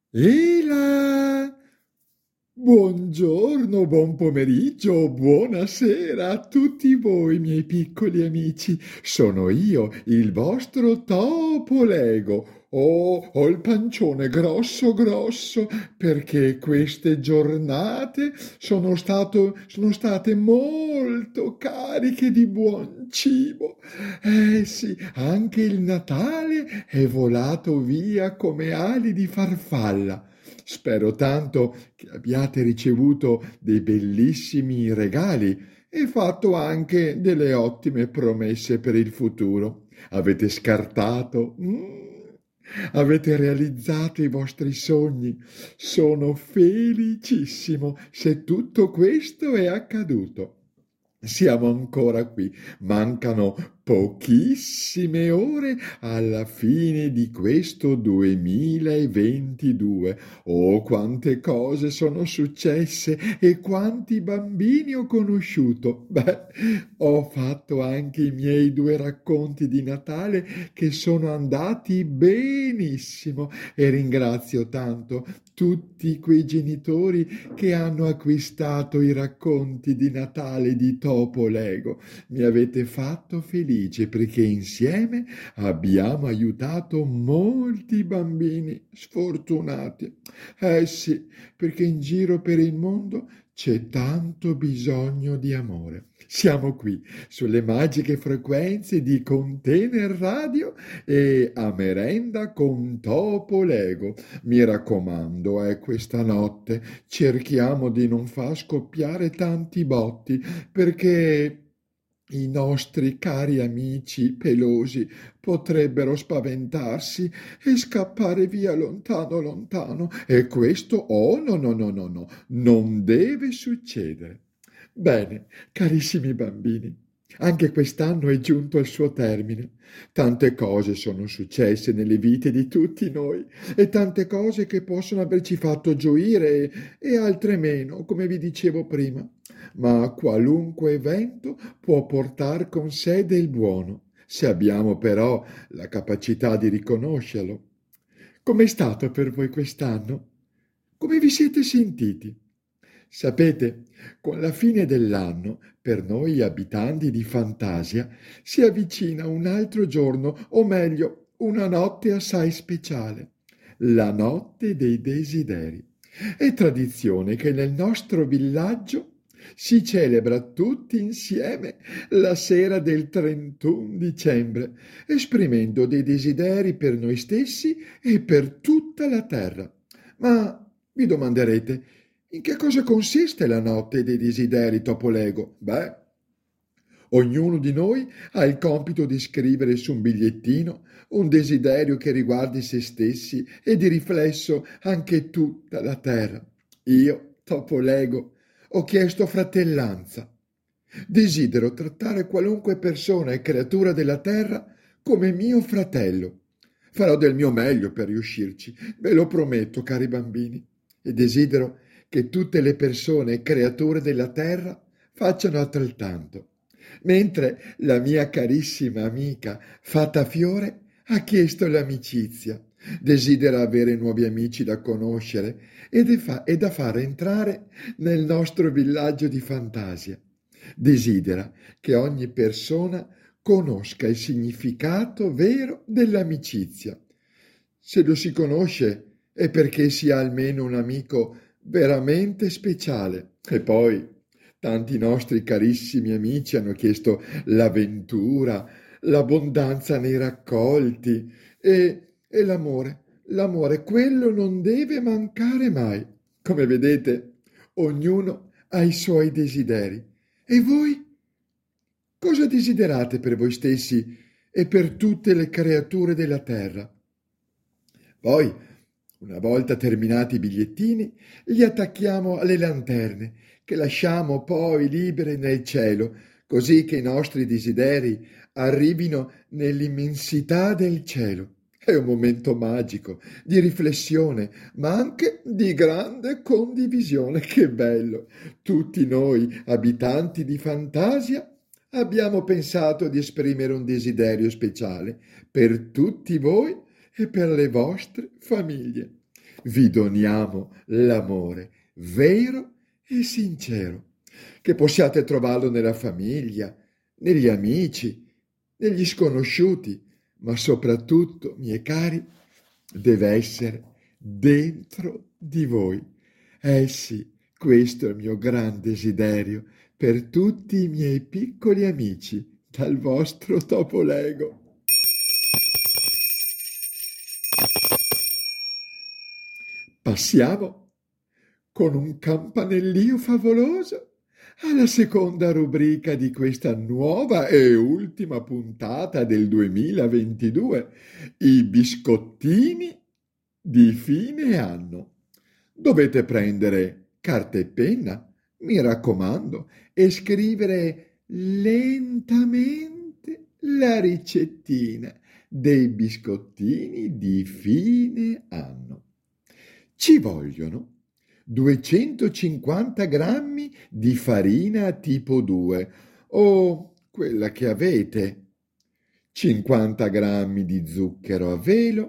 Ela! Buongiorno, buon pomeriggio, buonasera a tutti voi, miei piccoli amici. Sono io, il vostro Topo Lego. Oh, ho il pancione grosso grosso perché queste giornate sono state molto cariche di buon cibo. Eh sì, anche il Natale è volato via come ali di farfalla. Spero tanto che abbiate ricevuto dei bellissimi regali e fatto anche delle ottime promesse per il futuro. Avete scartato? Avete realizzato i vostri sogni? Sono felicissimo se tutto questo è accaduto. Siamo ancora qui, mancano pochissime ore alla fine di questo 2022. Oh, quante cose sono successe e quanti bambini ho conosciuto. Beh, ho fatto anche i miei due racconti di Natale che sono andati benissimo e ringrazio tanto tutti quei genitori che hanno acquistato i racconti di Natale di Topo Lego. Mi avete fatto felice perché insieme abbiamo aiutato molti bambini sfortunati. Eh sì, perché in giro per il mondo c'è tanto bisogno di amore. Siamo qui sulle magiche frequenze di Container Radio e a merenda con Topo Lego. Mi raccomando, questa notte cerchiamo di non far scoppiare tanti botti perché i nostri cari amici pelosi potrebbero spaventarsi e scappare via lontano lontano e questo, oh no no no no no, non deve succedere. Bene, carissimi bambini, anche quest'anno è giunto al suo termine. Tante cose sono successe nelle vite di tutti noi e tante cose che possono averci fatto gioire e altre meno, come vi dicevo prima. Ma qualunque evento può portar con sé del buono, se abbiamo però la capacità di riconoscerlo. Com'è stato per voi quest'anno? Come vi siete sentiti? Sapete, con la fine dell'anno, per noi abitanti di Fantasia, si avvicina un altro giorno, o meglio, una notte assai speciale, la notte dei desideri. È tradizione che nel nostro villaggio si celebra tutti insieme la sera del 31 dicembre, esprimendo dei desideri per noi stessi e per tutta la terra. Ma vi domanderete, in che cosa consiste la notte dei desideri, Topolego? Beh, ognuno di noi ha il compito di scrivere su un bigliettino un desiderio che riguardi se stessi e di riflesso anche tutta la terra. Io, Topolego, ho chiesto fratellanza. Desidero trattare qualunque persona e creatura della terra come mio fratello. Farò del mio meglio per riuscirci, ve lo prometto, cari bambini, e desidero che tutte le persone e creature della terra facciano altrettanto. Mentre la mia carissima amica Fata Fiore ha chiesto l'amicizia, desidera avere nuovi amici da conoscere e da far entrare nel nostro villaggio di fantasia. Desidera che ogni persona conosca il significato vero dell'amicizia. Se lo si conosce è perché si ha almeno un amico veramente speciale. E poi tanti nostri carissimi amici hanno chiesto l'avventura, l'abbondanza nei raccolti e l'amore. L'amore, quello non deve mancare mai. Come vedete, ognuno ha i suoi desideri. E voi? Cosa desiderate per voi stessi e per tutte le creature della terra? Poi, una volta terminati i bigliettini, li attacchiamo alle lanterne, che lasciamo poi libere nel cielo, così che i nostri desideri arrivino nell'immensità del cielo. È un momento magico, di riflessione, ma anche di grande condivisione. Che bello! Tutti noi, abitanti di Fantasia, abbiamo pensato di esprimere un desiderio speciale per tutti voi e per le vostre famiglie. vi doniamo l'amore vero e sincero, che possiate trovarlo nella famiglia, negli amici, negli sconosciuti, ma soprattutto, miei cari, deve essere dentro di voi. Eh sì, questo è il mio gran desiderio per tutti i miei piccoli amici, dal vostro Topo Lego. Passiamo con un campanellio favoloso alla seconda rubrica di questa nuova e ultima puntata del 2022, i biscottini di fine anno. Dovete prendere carta e penna, mi raccomando, e scrivere lentamente la ricettina dei biscottini di fine anno. Ci vogliono 250 grammi di farina tipo 2 o quella che avete, 50 grammi di zucchero a velo,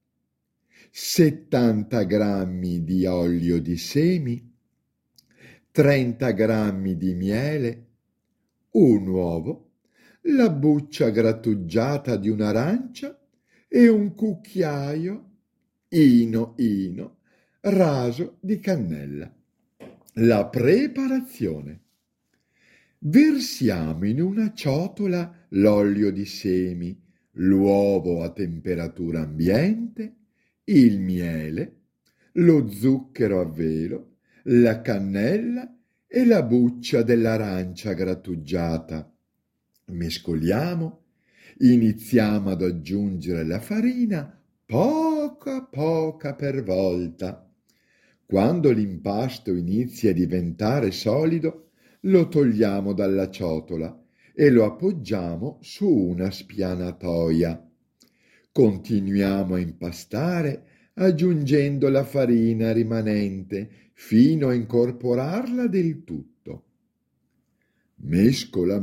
70 grammi di olio di semi, 30 grammi di miele, un uovo, la buccia grattugiata di un'arancia e un cucchiaio ino raso di cannella. La preparazione. Versiamo in una ciotola l'olio di semi, l'uovo a temperatura ambiente, il miele, lo zucchero a velo, la cannella e la buccia dell'arancia grattugiata. Mescoliamo, iniziamo ad aggiungere la farina poca per volta. Quando l'impasto inizia a diventare solido, lo togliamo dalla ciotola e lo appoggiamo su una spianatoia. Continuiamo a impastare aggiungendo la farina rimanente fino a incorporarla del tutto. Mescola,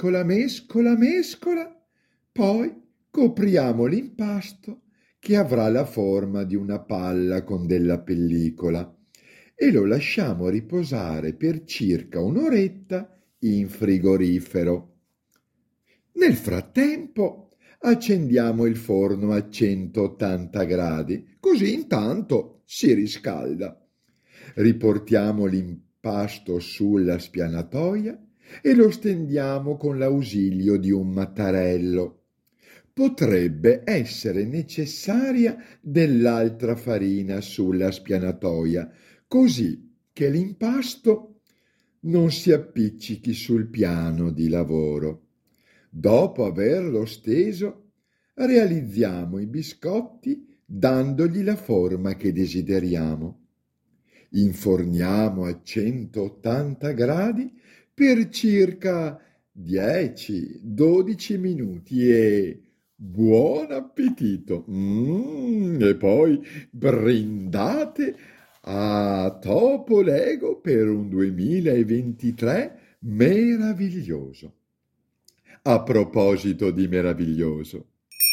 poi copriamo l'impasto che avrà la forma di una palla con della pellicola e lo lasciamo riposare per circa un'oretta in frigorifero. Nel frattempo accendiamo il forno a 180 gradi, così intanto si riscalda. Riportiamo l'impasto sulla spianatoia e lo stendiamo con l'ausilio di un mattarello. Potrebbe essere necessaria dell'altra farina sulla spianatoia, così che l'impasto non si appiccichi sul piano di lavoro. Dopo averlo steso, realizziamo i biscotti dandogli la forma che desideriamo. Inforniamo a 180 gradi per circa 10-12 minuti e buon appetito! E poi brindate a Topo Lego per un 2023 meraviglioso. A proposito di meraviglioso,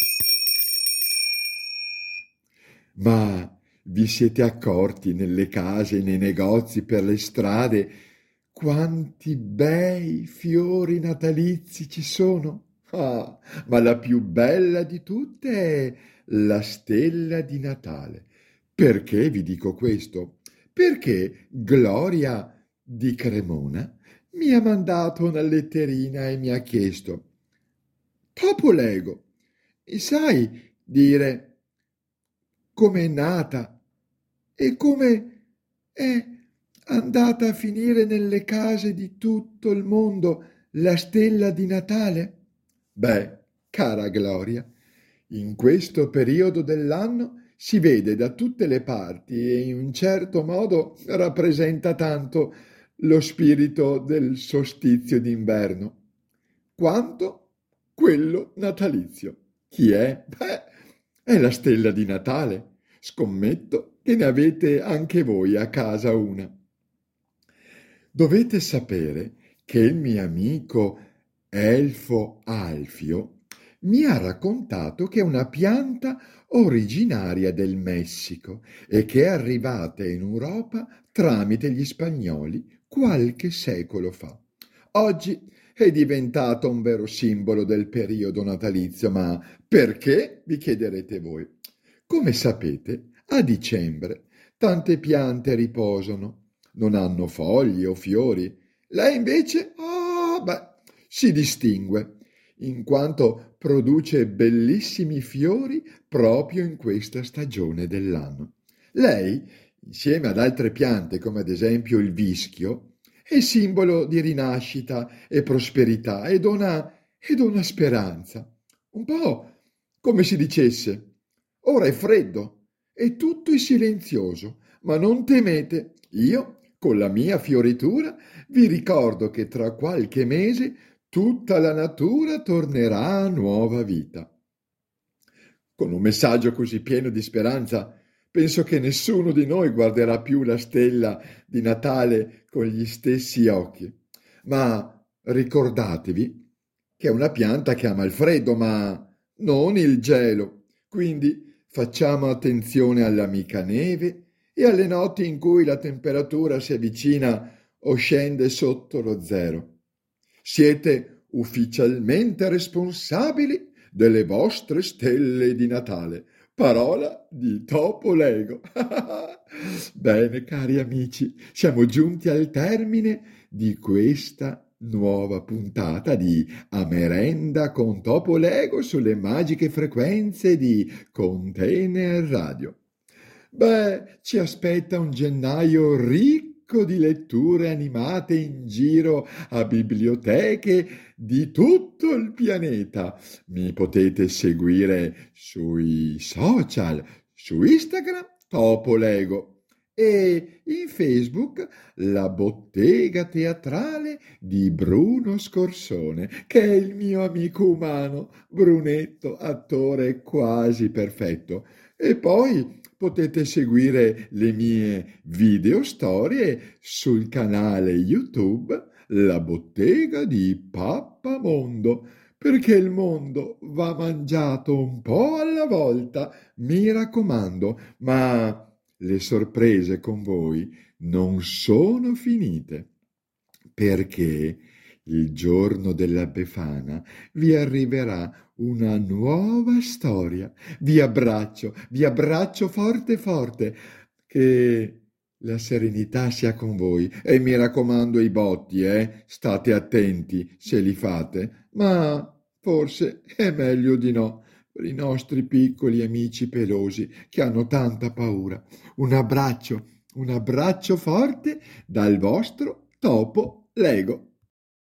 ma vi siete accorti nelle case, nei negozi, per le strade, quanti bei fiori natalizi ci sono? Ah, ma la più bella di tutte è la stella di Natale. Perché vi dico questo? Perché Gloria di Cremona mi ha mandato una letterina e mi ha chiesto: Topo Lego, mi sai dire come è nata e come è andata a finire nelle case di tutto il mondo la stella di Natale? Beh, cara Gloria, in questo periodo dell'anno si vede da tutte le parti e in un certo modo rappresenta tanto lo spirito del solstizio d'inverno quanto quello natalizio. Chi è? Beh, è la stella di Natale. Scommetto che ne avete anche voi a casa una. Dovete sapere che il mio amico Elfo Alfio mi ha raccontato che è una pianta originaria del Messico e che è arrivata in Europa tramite gli spagnoli qualche secolo fa. Oggi è diventata un vero simbolo del periodo natalizio, ma perché? Vi chiederete voi. Come sapete, a dicembre tante piante riposano, non hanno foglie o fiori. Lei invece, si distingue in quanto produce bellissimi fiori proprio in questa stagione dell'anno. Lei, insieme ad altre piante come ad esempio il vischio, è simbolo di rinascita e prosperità e dona speranza. Un po' come si dicesse, ora è freddo e tutto è silenzioso, ma non temete, io, con la mia fioritura, vi ricordo che tra qualche mese tutta la natura tornerà a nuova vita. Con un messaggio così pieno di speranza, penso che nessuno di noi guarderà più la stella di Natale con gli stessi occhi. Ma ricordatevi che è una pianta che ama il freddo, ma non il gelo. Quindi facciamo attenzione all'amica neve e alle notti in cui la temperatura si avvicina o scende sotto lo zero. Siete ufficialmente responsabili delle vostre stelle di Natale. Parola di Topo Lego. Bene, cari amici, siamo giunti al termine di questa nuova puntata di A Merenda con Topo Lego sulle magiche frequenze di Container Radio. Ci aspetta un gennaio ricco di letture animate in giro a biblioteche di tutto il pianeta. Mi potete seguire sui social, su Instagram Topo Lego e in Facebook la bottega teatrale di Bruno Scorsone, che è il mio amico umano, Brunetto, attore quasi perfetto. E poi potete seguire le mie video storie sul canale YouTube La bottega di Pappamondo, perché il mondo va mangiato un po' alla volta, mi raccomando, ma le sorprese con voi non sono finite, perché il giorno della Befana vi arriverà una nuova storia. Vi abbraccio forte forte, che la serenità sia con voi e mi raccomando i botti, state attenti se li fate, ma forse è meglio di no per i nostri piccoli amici pelosi che hanno tanta paura. Un abbraccio forte dal vostro Topo Lego.